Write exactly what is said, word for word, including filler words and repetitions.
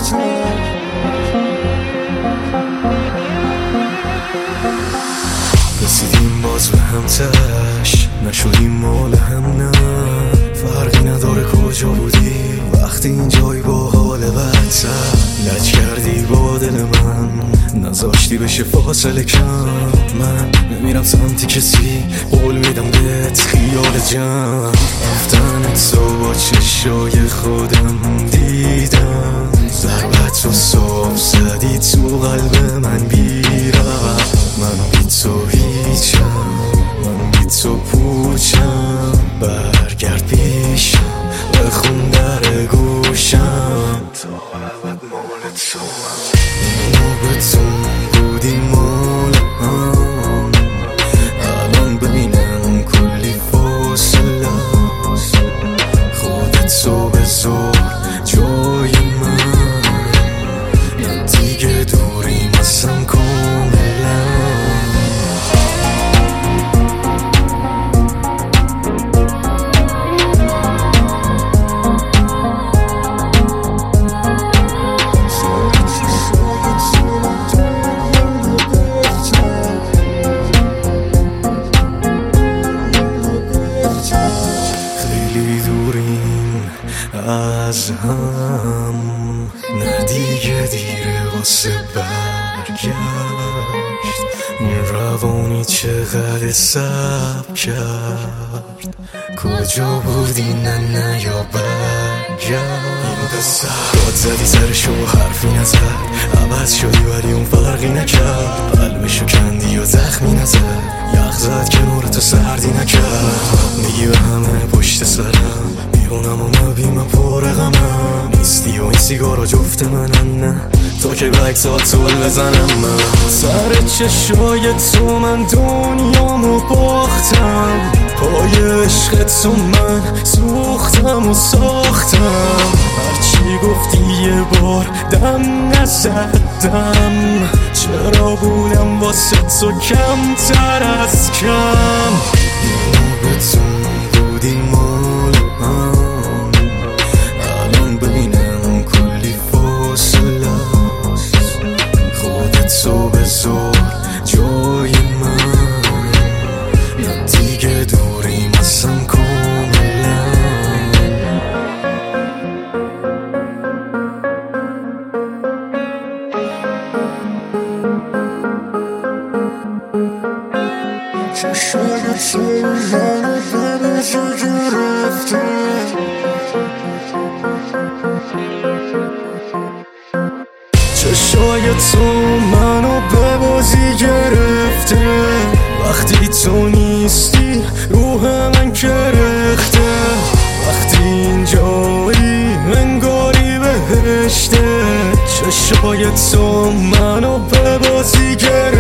رسیدیم باز به هم تش، نشدیم مال هم نه. فرقی نداره کجا بودی وقتی اینجایی با حال بدتر. لج کردی با دل من، نذاشتی بشه فاصله کم. من نمیرم سمتی کسی، قول میدم بهت خیال جمع. رفتنت تو با چشای خودم دیدم، ضربت رو صاف زدی تو قلب من بیرم. من بی تو هیچم، من بی تو پوچم. برگرد پیشم، بخون در گوشم، تا ابد مال تو هم. ما به تو بودیم مال هم، الان ببینم کلی فاصله. خودتو بذار جای من، نه دیگه دوریم اصلا کاملا. از هم نه دیگه دیره واسه برگشت. این روانی چقدر سب کرد، کجا بودی نه نه یا برگشت. این قصه داد زدی سرشو حرفی نزد، عوض شدی ولی اون فرقی نکرد. قلبشو کندی و زخمی نزد، یخ زد کنار تو سردی نکرد. میگی به همه پشت سرم بیرونم و نبی من پر غمم نیستی و این سیگارا جفت منن. نه تو که بکسات سول بزنم. من سر چشای تو من دنیامو باختم، پای عشق تو من سوختم و ساختم. هرچی گفتی یه بار دم نزدم، چرا بودم واسه تو کمتر از کم. ما به تو بودیم مال هم، الان ببینم کلی فاصله. خودتو بذار جای من، نه دیگه دوریم اصلا کاملا. چشای تو منو به بازی گرفته، چشای تو منو به بازی گرفته. وقتی تو نیستی روح من کرخته، وقتی اینجایی انگاری بهشته. چشای تو منو به بازی گرفته.